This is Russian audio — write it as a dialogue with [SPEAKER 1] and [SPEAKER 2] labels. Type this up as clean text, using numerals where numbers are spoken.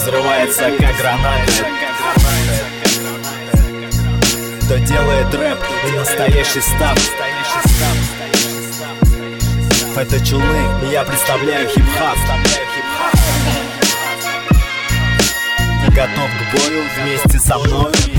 [SPEAKER 1] взрывается как граната. Кто делает рэп и настоящий став. Это Чулны, и я представляю хип-хап. Готов к бою вместе со мною.